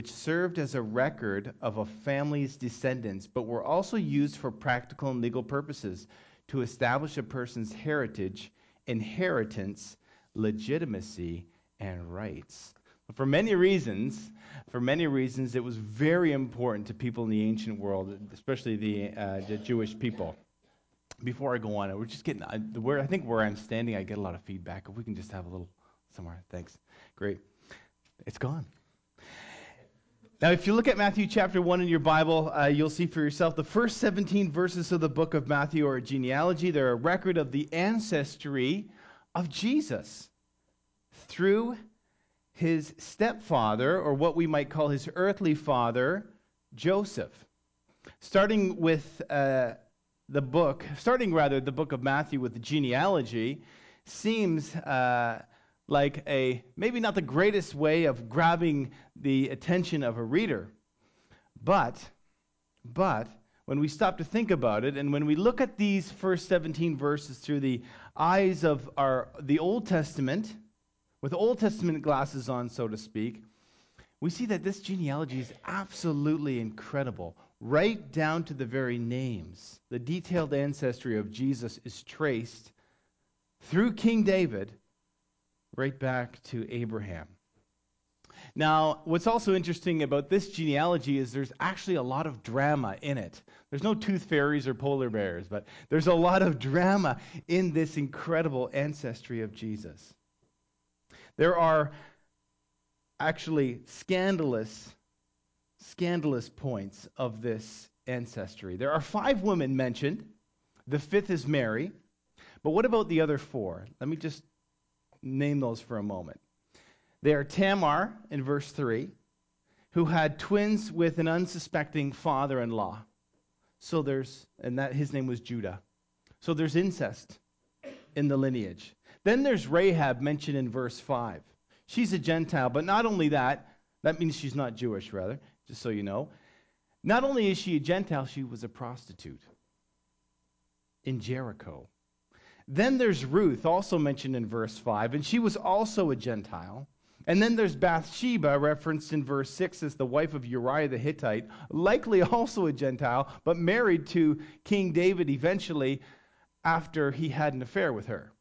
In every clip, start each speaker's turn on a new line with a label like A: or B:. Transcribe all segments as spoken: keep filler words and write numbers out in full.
A: which served as a record of a family's descendants, but were also used for practical and legal purposes to establish a person's heritage, inheritance, legitimacy, and rights. For many reasons, for many reasons, it was very important to people in the ancient world, especially the, uh, the Jewish people. Before I go on, we're just getting, I, where, I think where I'm standing, I get a lot of feedback. If we can just have a little somewhere. Thanks. Great. It's gone. Now, if you look at Matthew chapter one in your Bible, uh, you'll see for yourself the first seventeen verses of the book of Matthew are a genealogy. They're a record of the ancestry of Jesus through his stepfather, or what we might call his earthly father, Joseph. Starting with uh, the book, starting rather the book of Matthew with the genealogy, seems uh, like a, maybe not the greatest way of grabbing the attention of a reader. But, but, when we stop to think about it, and when we look at these first seventeen verses through the eyes of our the Old Testament, with Old Testament glasses on, so to speak, we see that this genealogy is absolutely incredible, right down to the very names. The detailed ancestry of Jesus is traced through King David right back to Abraham. Now, what's also interesting about this genealogy is there's actually a lot of drama in it. There's no tooth fairies or polar bears, but there's a lot of drama in this incredible ancestry of Jesus. There are actually scandalous, scandalous points of this ancestry. There are five women mentioned. The fifth is Mary. But what about the other four? Let me just name those for a moment. They are Tamar in verse three, who had twins with an unsuspecting father-in-law. So there's, and that his name was Judah. So there's incest in the lineage. Then there's Rahab mentioned in verse five. She's a Gentile, but not only that, that means she's not Jewish, rather, just so you know. Not only is she a Gentile, she was a prostitute in Jericho. Then there's Ruth, also mentioned in verse five, and she was also a Gentile. And then there's Bathsheba, referenced in verse six as the wife of Uriah the Hittite, likely also a Gentile, but married to King David eventually after he had an affair with her.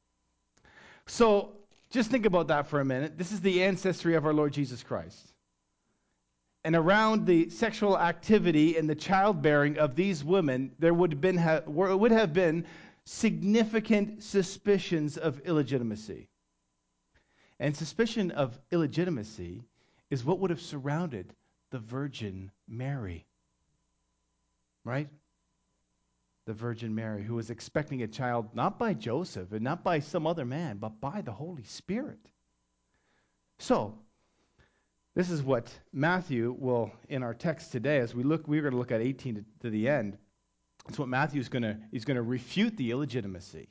A: So just think about that for a minute. This is the ancestry of our Lord Jesus Christ. And around the sexual activity and the childbearing of these women, there would have been, ha- would have been significant suspicions of illegitimacy. And suspicion of illegitimacy is what would have surrounded the Virgin Mary. Right? The Virgin Mary, who was expecting a child not by Joseph and not by some other man, but by the Holy Spirit. So, this is what Matthew will, in our text today, as we look, we're going to look at eighteen to, to the end. It's what Matthew's going to, he's going to refute the illegitimacy.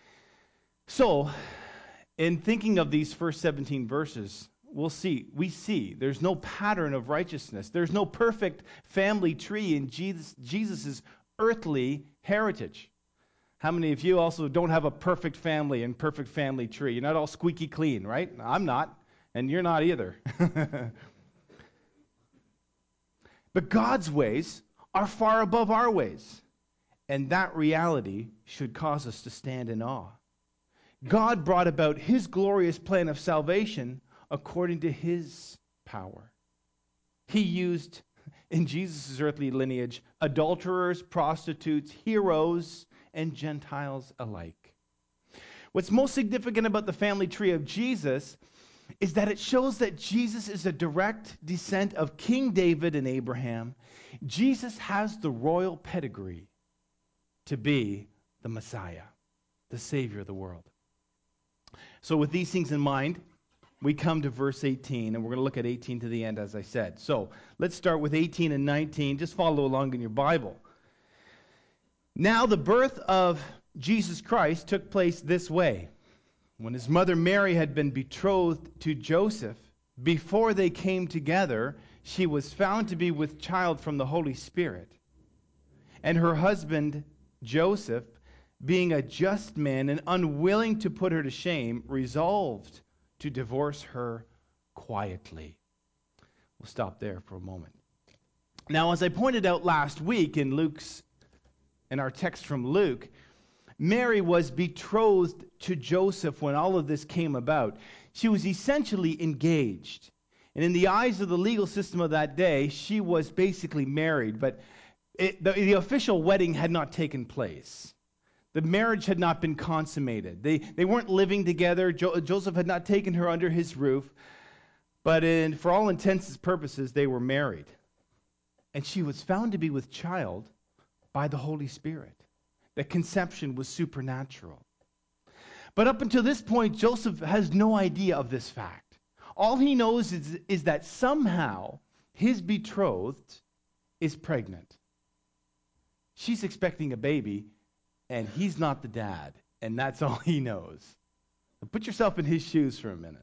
A: So, in thinking of these first seventeen verses, we'll see, we see there's no pattern of righteousness. There's no perfect family tree in Jesus, Jesus's earthly heritage. How many of you also don't have a perfect family and perfect family tree? You're not all squeaky clean, right? I'm not, and you're not either. But God's ways are far above our ways, and that reality should cause us to stand in awe. God brought about his glorious plan of salvation according to his power. He used, in Jesus' earthly lineage, adulterers, prostitutes, heroes, and Gentiles alike. What's most significant about the family tree of Jesus is that it shows that Jesus is a direct descent of King David and Abraham. Jesus has the royal pedigree to be the Messiah, the Savior of the world. So with these things in mind, we come to verse eighteen, and we're going to look at eighteen to the end, as I said. So let's start with eighteen and nineteen. Just follow along in your Bible. Now the birth of Jesus Christ took place this way. When his mother Mary had been betrothed to Joseph, before they came together, she was found to be with child from the Holy Spirit. And her husband, Joseph, being a just man and unwilling to put her to shame, resolved to divorce her quietly. We'll stop there for a moment. Now, as I pointed out last week in Luke's, in our text from Luke, Mary was betrothed to Joseph when all of this came about. She was essentially engaged. And in the eyes of the legal system of that day, she was basically married. But it, the, the official wedding had not taken place. The marriage had not been consummated. They, they weren't living together. Jo- Joseph had not taken her under his roof. But in, for all intents and purposes, they were married. And she was found to be with child by the Holy Spirit. The conception was supernatural. But up until this point, Joseph has no idea of this fact. All he knows is, is that somehow his betrothed is pregnant. She's expecting a baby, and he's not the dad, and that's all he knows. Now put yourself in his shoes for a minute.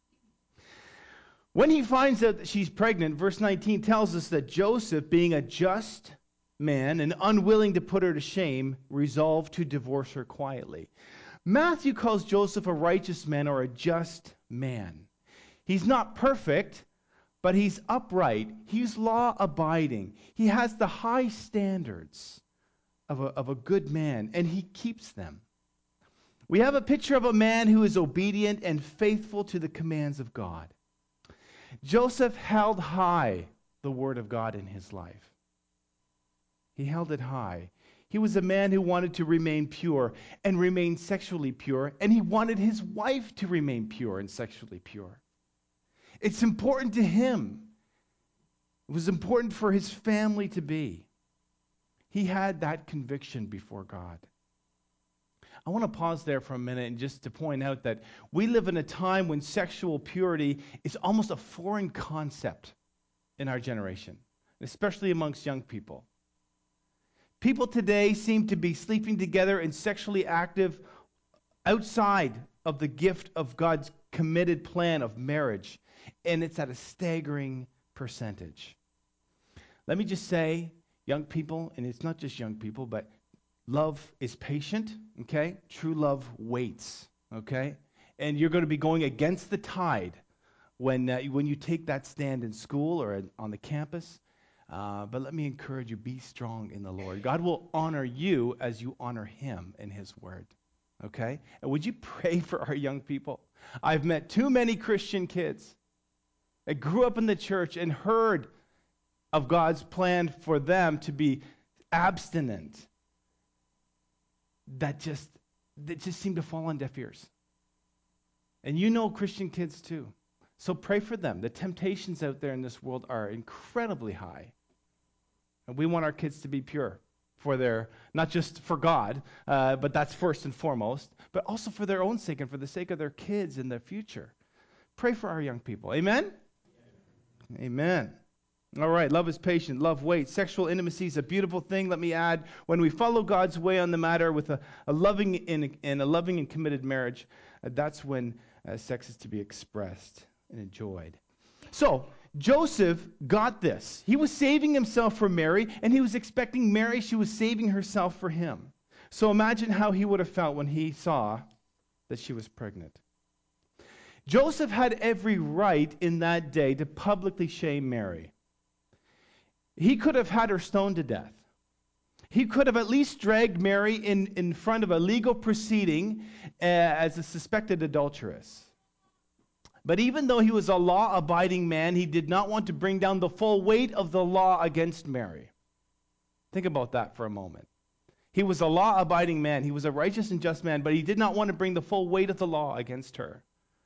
A: When he finds out that she's pregnant, verse nineteen tells us that Joseph, being a just man and unwilling to put her to shame, resolved to divorce her quietly. Matthew calls Joseph a righteous man or a just man. He's not perfect, but he's upright. He's law-abiding. He has the high standards of a, of a good man, and he keeps them. We have a picture of a man who is obedient and faithful to the commands of God. Joseph held high the word of God in his life. He held it high. He was a man who wanted to remain pure and remain sexually pure, and he wanted his wife to remain pure and sexually pure. It's important to him. It was important for his family to be. He had that conviction before God. I want to pause there for a minute and just to point out that we live in a time when sexual purity is almost a foreign concept in our generation, especially amongst young people. People today seem to be sleeping together and sexually active outside of the gift of God's committed plan of marriage, and it's at a staggering percentage. Let me just say, young people, and it's not just young people, but love is patient, okay? True love waits, okay? And you're going to be going against the tide when uh, when you take that stand in school or on the campus. Uh, but let me encourage you, be strong in the Lord. God will honor you as you honor him in his word, okay? And would you pray for our young people? I've met too many Christian kids that grew up in the church and heard of God's plan for them to be abstinent that just that just seem to fall on deaf ears. And you know Christian kids too. So pray for them. The temptations out there in this world are incredibly high. And we want our kids to be pure for their, not just for God, uh, but that's first and foremost, but also for their own sake and for the sake of their kids in their future. Pray for our young people. Amen? Amen. Amen. All right, love is patient, love waits. Sexual intimacy is a beautiful thing. Let me add, when we follow God's way on the matter with a, a loving and, and a loving and committed marriage, uh, that's when uh, sex is to be expressed and enjoyed. So, Joseph got this. He was saving himself for Mary, and he was expecting Mary, she was saving herself for him. So imagine how he would have felt when he saw that she was pregnant. Joseph had every right in that day to publicly shame Mary. He could have had her stoned to death. He could have at least dragged Mary in, in front of a legal proceeding uh, as a suspected adulteress. But even though he was a law-abiding man, he did not want to bring down the full weight of the law against Mary. Think about that for a moment. He was a law-abiding man. He was a righteous and just man, but he did not want to bring the full weight of the law against her.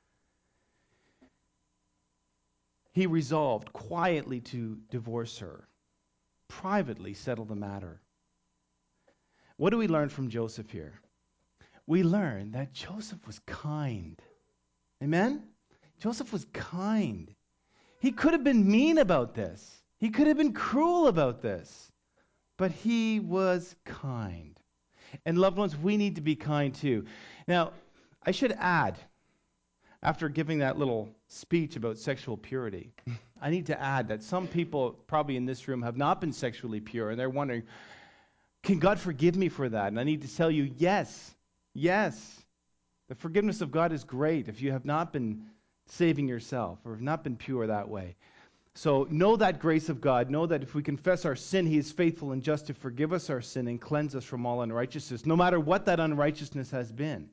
A: He resolved quietly to divorce her, privately settle the matter. What do we learn from Joseph here? We learn that Joseph was kind. Amen? Joseph was kind. He could have been mean about this. He could have been cruel about this. But he was kind. And loved ones, we need to be kind too. Now, I should add, after giving that little speech about sexual purity, I need to add that some people probably in this room have not been sexually pure, and they're wondering, can God forgive me for that? And I need to tell you, yes, yes. The forgiveness of God is great if you have not been saving yourself or have not been pure that way. So know that grace of God. Know that if we confess our sin, he is faithful and just to forgive us our sin and cleanse us from all unrighteousness, no matter what that unrighteousness has been.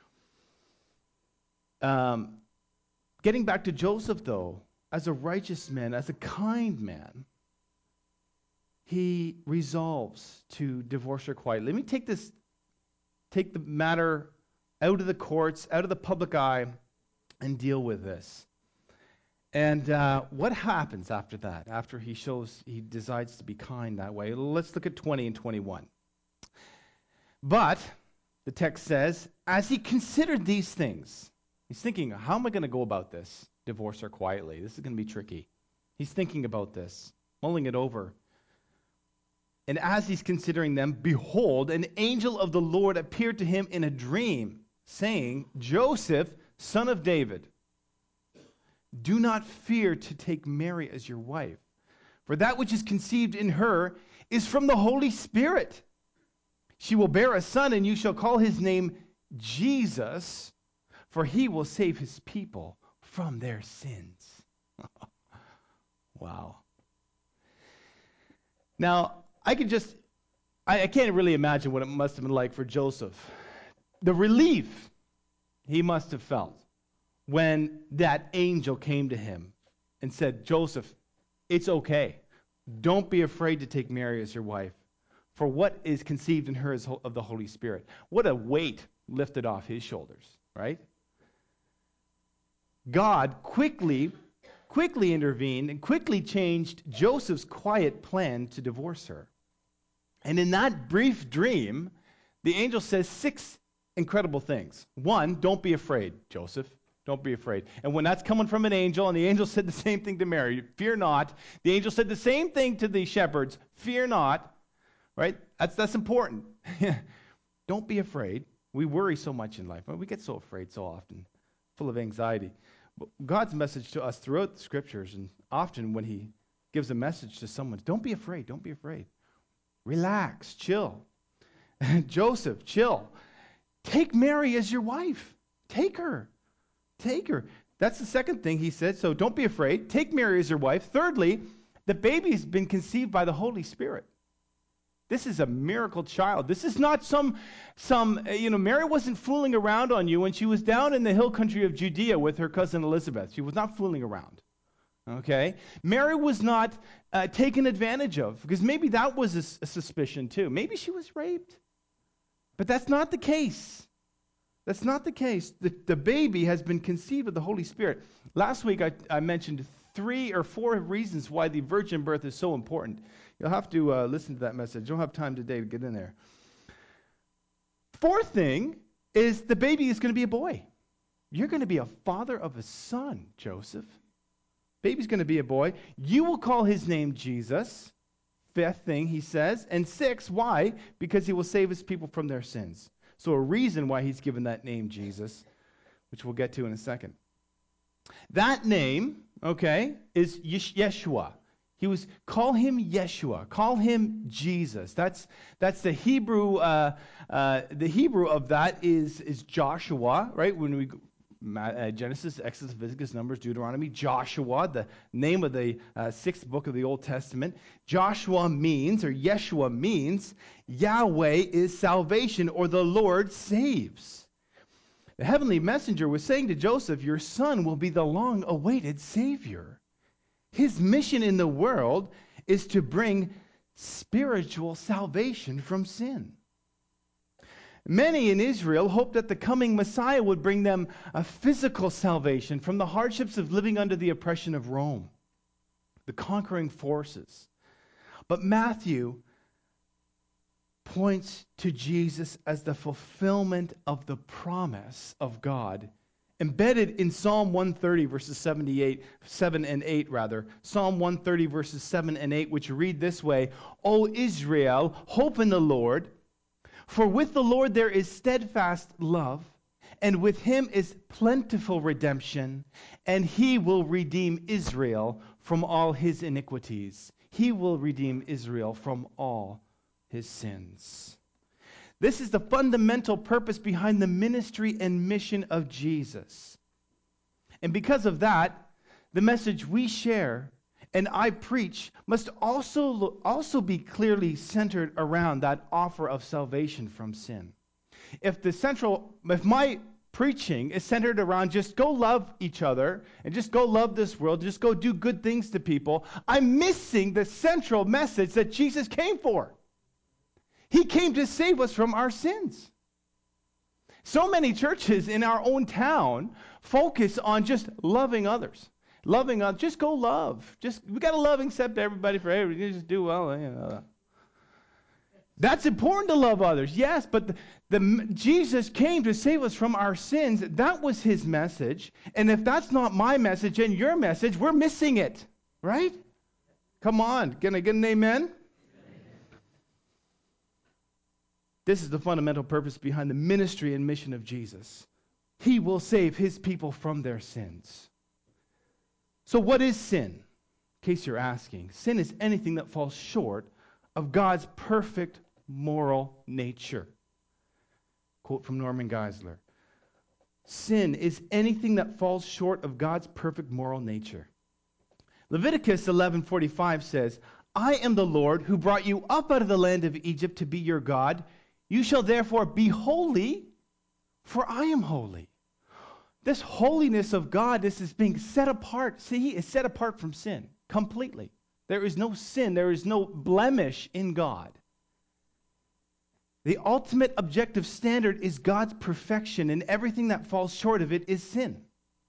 A: Um, getting back to Joseph, though, as a righteous man, as a kind man, he resolves to divorce her quietly. Let me take this, take the matter out of the courts, out of the public eye, and deal with this. And uh, what happens after that, after he shows, he decides to be kind that way? Let's look at twenty and twenty-one. But, the text says, as he considered these things, he's thinking, how am I going to go about this? Divorce her quietly. This is going to be tricky. He's thinking about this, mulling it over. And as he's considering them, behold, an angel of the Lord appeared to him in a dream, saying, Joseph, son of David, do not fear to take Mary as your wife, for that which is conceived in her is from the Holy Spirit. She will bear a son, and you shall call his name Jesus, for he will save his people from their sins. Wow. Now, I could just, I, I can't really imagine what it must have been like for Joseph. The relief he must have felt when that angel came to him and said, Joseph, it's okay. Don't be afraid to take Mary as your wife, for what is conceived in her is of the Holy Spirit. What a weight lifted off his shoulders, right? God quickly, quickly intervened and quickly changed Joseph's quiet plan to divorce her. And in that brief dream, the angel says six incredible things. One, don't be afraid, Joseph. Don't be afraid. And when that's coming from an angel, and the angel said the same thing to Mary, fear not. The angel said the same thing to the shepherds, fear not. Right? That's that's important. Don't be afraid. We worry so much in life. We get so afraid so often, full of anxiety. But God's message to us throughout the scriptures, and often when he gives a message to someone, don't be afraid. Don't be afraid. Relax. Chill. Joseph, chill. Take Mary as your wife. Take her. Take her. That's the second thing he said. So don't be afraid. Take Mary as your wife. Thirdly, the baby's been conceived by the Holy Spirit. This is a miracle child. This is not some, some, you know, Mary wasn't fooling around on you when she was down in the hill country of Judea with her cousin Elizabeth. She was not fooling around. Okay? Mary was not uh, taken advantage of, because maybe that was a, a suspicion too. Maybe she was raped. But that's not the case. That's not the case. The, the baby has been conceived of the Holy Spirit. Last week I, I mentioned three or four reasons why the virgin birth is so important. You'll have to uh, listen to that message. I don't have time today to get in there. Fourth thing is the baby is going to be a boy. You're going to be a father of a son, Joseph. Baby's going to be a boy. You will call his name Jesus. Fifth thing he says. And sixth, why? Because he will save his people from their sins. So a reason why he's given that name Jesus, which we'll get to in a second. That name, okay, is Yeshua. He was, call him Yeshua. Call him Jesus. That's that's the Hebrew. Uh, uh, the Hebrew of that is is Joshua, right? When we uh, Genesis, Exodus, Leviticus, Numbers, Deuteronomy, Joshua, the name of the uh, sixth book of the Old Testament. Joshua means, or Yeshua means, Yahweh is salvation, or the Lord saves. The heavenly messenger was saying to Joseph, your son will be the long-awaited Savior. His mission in the world is to bring spiritual salvation from sin. Many in Israel hoped that the coming Messiah would bring them a physical salvation from the hardships of living under the oppression of Rome, the conquering forces. But Matthew points to Jesus as the fulfillment of the promise of God embedded in Psalm one thirty, verses seventy-eight, seven and eight, rather. Psalm one thirty, verses seven and eight, which read this way, O Israel, hope in the Lord, for with the Lord there is steadfast love, and with him is plentiful redemption, and he will redeem Israel from all his iniquities. He will redeem Israel from all his sins. This is the fundamental purpose behind the ministry and mission of Jesus. And because of that, the message we share and I preach must also, also be clearly centered around that offer of salvation from sin. If the central, if my preaching is centered around just go love each other and just go love this world, just go do good things to people, I'm missing the central message that Jesus came for. He came to save us from our sins. So many churches in our own town focus on just loving others. Loving others. Just go love. Just we got to love and accept everybody for everything. Just do well. You know. That's important to love others, yes, but the, the, Jesus came to save us from our sins. That was his message. And if that's not my message and your message, we're missing it, right? Come on. Can I get an amen? Amen. This is the fundamental purpose behind the ministry and mission of Jesus. He will save his people from their sins. So what is sin? In case you're asking, sin is anything that falls short of God's perfect moral nature. Quote from Norman Geisler. Sin is anything that falls short of God's perfect moral nature. Leviticus eleven forty-five says, I am the Lord who brought you up out of the land of Egypt to be your God. You shall therefore be holy, for I am holy. This holiness of God, this is being set apart. See, he is set apart from sin completely. There is no sin. There is no blemish in God. The ultimate objective standard is God's perfection, and everything that falls short of it is sin.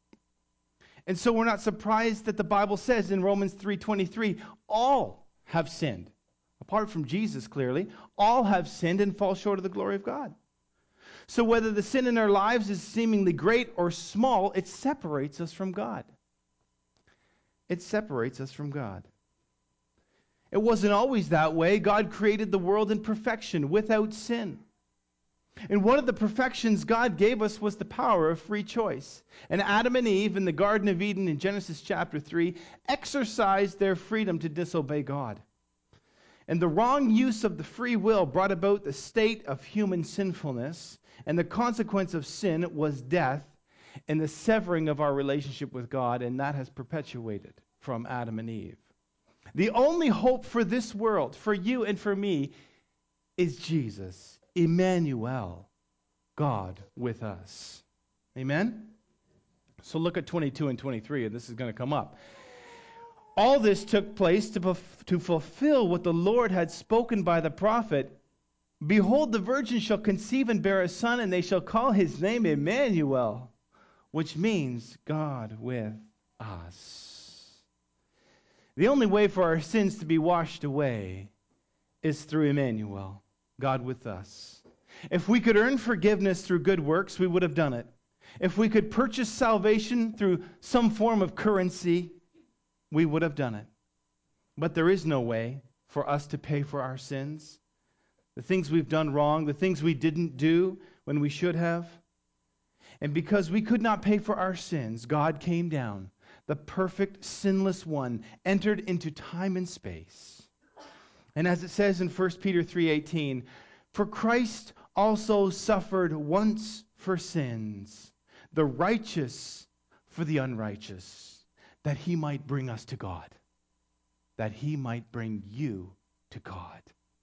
A: And so we're not surprised that the Bible says in Romans three twenty-three, all have sinned. Apart from Jesus, clearly, all have sinned and fall short of the glory of God. So whether the sin in our lives is seemingly great or small, it separates us from God. It separates us from God. It wasn't always that way. God created the world in perfection, without sin. And one of the perfections God gave us was the power of free choice. And Adam and Eve in the Garden of Eden in Genesis chapter three exercised their freedom to disobey God. And the wrong use of the free will brought about the state of human sinfulness, and the consequence of sin was death and the severing of our relationship with God, and that has perpetuated from Adam and Eve. The only hope for this world, for you and for me, is Jesus, Emmanuel, God with us. Amen? So look at twenty-two and twenty-three, and this is going to come up. All this took place to, to fulfill what the Lord had spoken by the prophet. Behold, the virgin shall conceive and bear a son, and they shall call his name Emmanuel, which means God with us. The only way for our sins to be washed away is through Emmanuel, God with us. If we could earn forgiveness through good works, we would have done it. If we could purchase salvation through some form of currency, we would have done it. But there is no way for us to pay for our sins, the things we've done wrong, the things we didn't do when we should have. And because we could not pay for our sins, God came down, the perfect, sinless one, entered into time and space. And as it says in First Peter three eighteen, for Christ also suffered once for sins, the righteous for the unrighteous, that he might bring us to God, that he might bring you to God.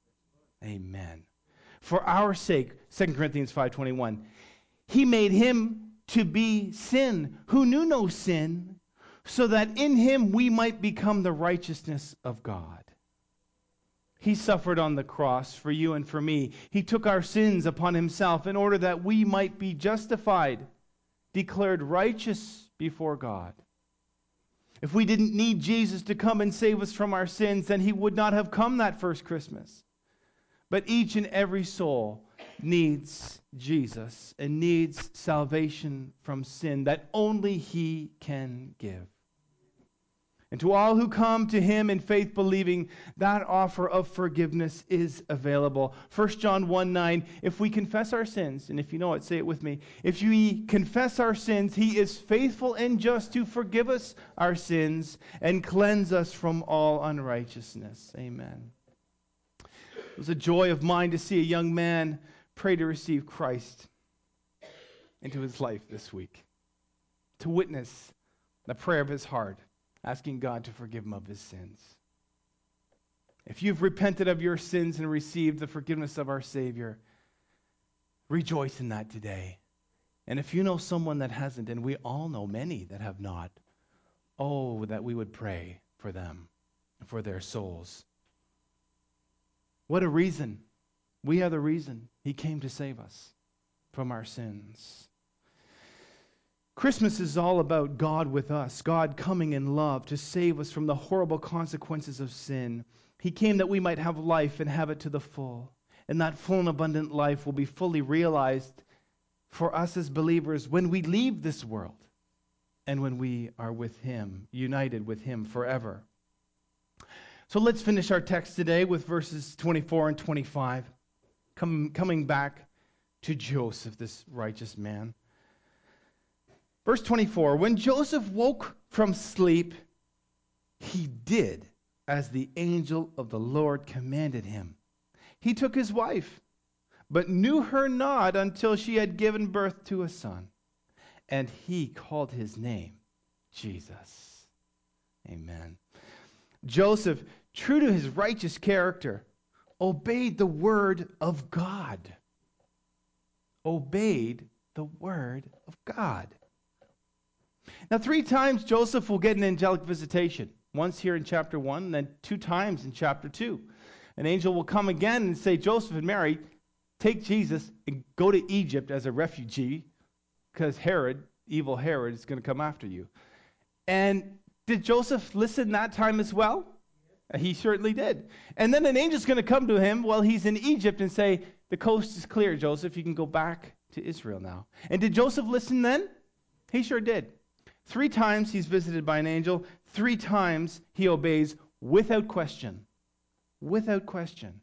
A: Amen. For our sake, Second Corinthians five twenty-one, he made him to be sin who knew no sin, so that in him we might become the righteousness of God. He suffered on the cross for you and for me. He took our sins upon himself in order that we might be justified, declared righteous before God. If we didn't need Jesus to come and save us from our sins, then he would not have come that first Christmas. But each and every soul needs Jesus and needs salvation from sin that only he can give. And to all who come to him in faith believing, that offer of forgiveness is available. First John one nine, if we confess our sins, and if you know it, say it with me. If we confess our sins, he is faithful and just to forgive us our sins and cleanse us from all unrighteousness. Amen. It was a joy of mine to see a young man pray to receive Christ into his life this week, to witness the prayer of his heart. asking God to forgive him of his sins. If you've repented of your sins and received the forgiveness of our Savior, rejoice in that today. And if you know someone that hasn't, and we all know many that have not, oh, that we would pray for them, for their souls. What a reason. We are the reason he came to save us from our sins. Christmas is all about God with us, God coming in love to save us from the horrible consequences of sin. He came that we might have life and have it to the full. And that full and abundant life will be fully realized for us as believers when we leave this world and when we are with him, united with him forever. So let's finish our text today with verses twenty-four and twenty-five, come, coming back to Joseph, this righteous man. Verse twenty-four, when Joseph woke from sleep, he did as the angel of the Lord commanded him. He took his wife, but knew her not until she had given birth to a son. And he called his name Jesus. Amen. Joseph, true to his righteous character, obeyed the word of God. Obeyed the word of God. Now, three times Joseph will get an angelic visitation. Once here in chapter one, and then two times in chapter two. An angel will come again and say, Joseph and Mary, take Jesus and go to Egypt as a refugee, because Herod, evil Herod, is going to come after you. And did Joseph listen that time as well? He certainly did. And then an angel's going to come to him while he's in Egypt and say, the coast is clear, Joseph. You can go back to Israel now. And did Joseph listen then? He sure did. Three times he's visited by an angel. Three times he obeys without question. Without question.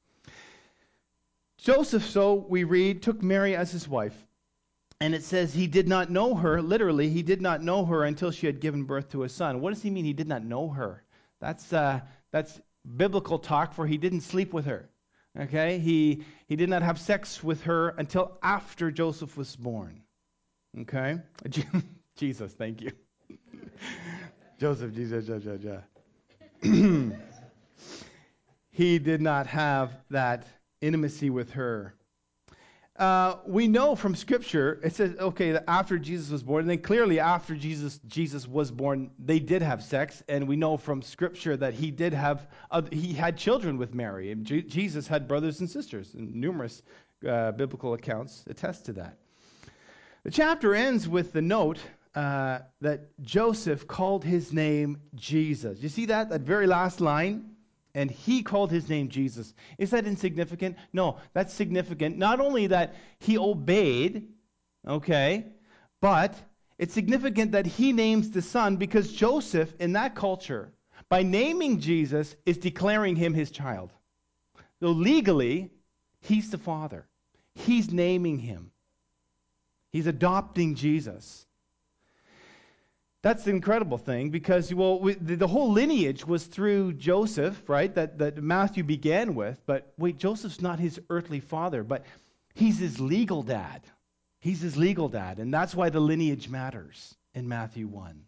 A: Joseph, so we read, took Mary as his wife. And it says he did not know her. Literally, he did not know her until she had given birth to a son. What does he mean he did not know her? That's uh, that's biblical talk for he didn't sleep with her. Okay? He, he did not have sex with her until after Joseph was born. Okay? Jesus, thank you. Joseph, Jesus, ja, ja, ja. He did not have that intimacy with her. Uh, we know from Scripture, it says, okay, that after Jesus was born, and then clearly after Jesus Jesus was born, they did have sex, and we know from Scripture that he did have, uh, he had children with Mary, and J- Jesus had brothers and sisters, and numerous uh, biblical accounts attest to that. The chapter ends with the note uh, that Joseph called his name Jesus. You see that, that very last line? And he called his name Jesus. Is that insignificant? No, that's significant. Not only that he obeyed, okay, but it's significant that he names the son because Joseph, in that culture, by naming Jesus, is declaring him his child. So legally, he's the father. He's naming him. He's adopting Jesus. That's the incredible thing because, well, we, the, the whole lineage was through Joseph, right, that, that Matthew began with. But wait, Joseph's not his earthly father, but he's his legal dad. He's his legal dad, and that's why the lineage matters in Matthew one.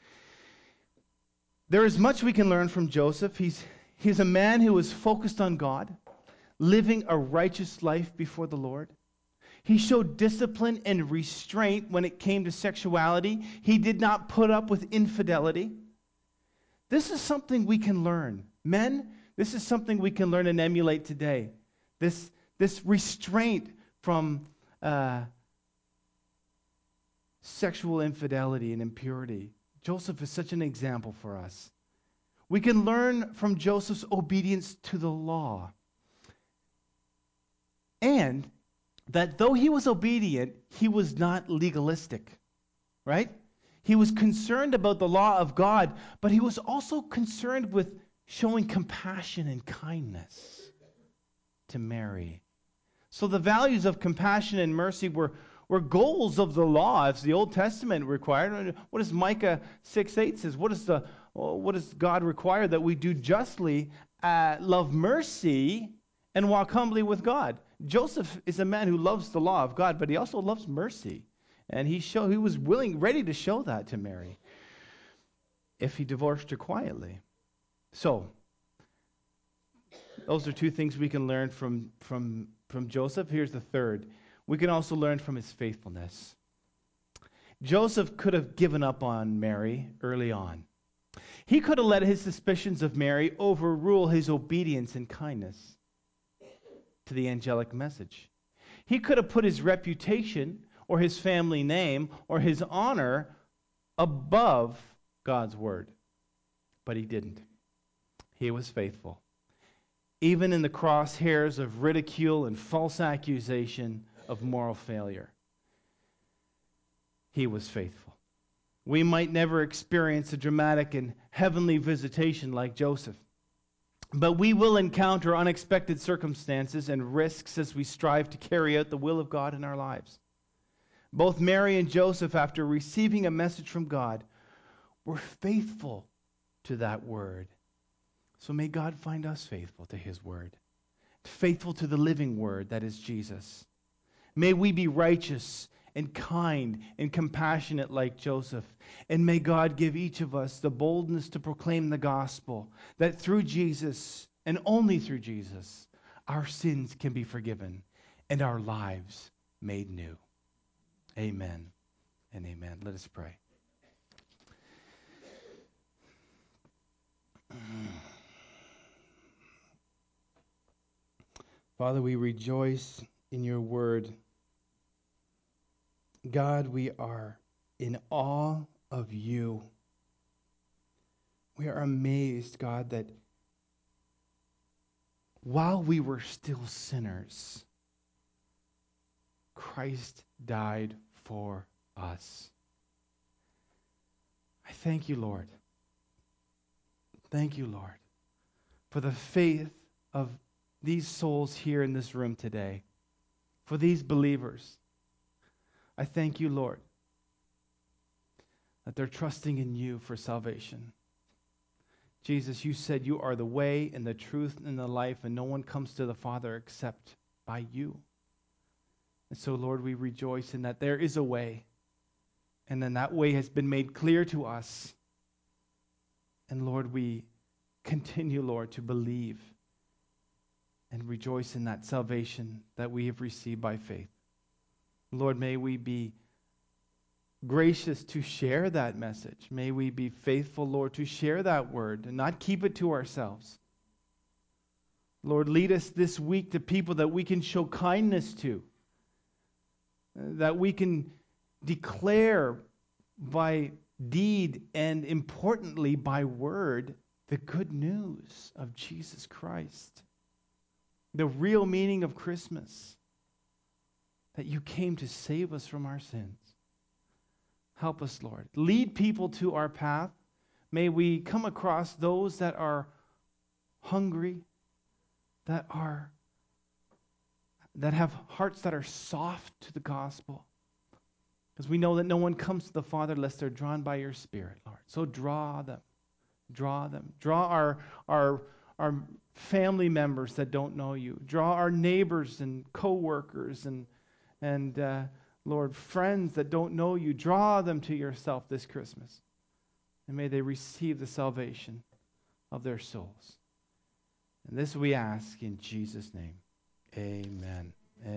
A: There is much we can learn from Joseph. He's, he's a man who was focused on God, living a righteous life before the Lord. He showed discipline and restraint when it came to sexuality. He did not put up with infidelity. This is something we can learn. Men, this is something we can learn and emulate today. This, this restraint from uh, sexual infidelity and impurity. Joseph is such an example for us. We can learn from Joseph's obedience to the law. And that though he was obedient, he was not legalistic, right? He was concerned about the law of God, but he was also concerned with showing compassion and kindness to Mary. So the values of compassion and mercy were, were goals of the law, as the Old Testament required. What does Micah six eight says? What, is the, what does God require? That we do justly, uh, love mercy, and walk humbly with God. Joseph is a man who loves the law of God, but he also loves mercy. And he show, he was willing, ready to show that to Mary. if he divorced her quietly. So, those are two things we can learn from, from, from Joseph. Here's the third. We can also learn from his faithfulness. Joseph could have given up on Mary early on. He could have let his suspicions of Mary overrule his obedience and kindness to the angelic message. He could have put his reputation or his family name or his honor above God's word. But he didn't. He was faithful. Even in the crosshairs of ridicule and false accusation of moral failure, he was faithful. We might never experience a dramatic and heavenly visitation like Joseph, but we will encounter unexpected circumstances and risks as we strive to carry out the will of God in our lives. Both Mary and Joseph, after receiving a message from God, were faithful to that word. So may God find us faithful to his word, faithful to the living word that is Jesus. May we be righteous and kind and compassionate like Joseph. And may God give each of us the boldness to proclaim the gospel, that through Jesus, and only through Jesus, our sins can be forgiven and our lives made new. Amen and amen. Let us pray. Father, we rejoice in your word. God, we are in awe of you. We are amazed, God, that while we were still sinners, Christ died for us. I thank you, Lord. Thank you, Lord, for the faith of these souls here in this room today, for these believers. I thank you, Lord, that they're trusting in you for salvation. Jesus, you said you are the way and the truth and the life, and no one comes to the Father except by you. And so, Lord, we rejoice in that there is a way, and then that way has been made clear to us. And Lord, we continue, Lord, to believe and rejoice in that salvation that we have received by faith. Lord, may we be gracious to share that message. May we be faithful, Lord, to share that word and not keep it to ourselves. Lord, lead us this week to people that we can show kindness to, that we can declare by deed and importantly by word the good news of Jesus Christ. The real meaning of Christmas, that you came to save us from our sins. Help us, Lord. Lead people to our path. May we come across those that are hungry, that are that have hearts that are soft to the gospel. Because we know that no one comes to the Father unless they're drawn by your Spirit, Lord. So draw them. Draw them. Draw our, our, our family members that don't know you. Draw our neighbors and co-workers and, and uh, Lord, friends that don't know you. Draw them to yourself this Christmas. And may they receive the salvation of their souls. And this we ask in Jesus' name. Amen.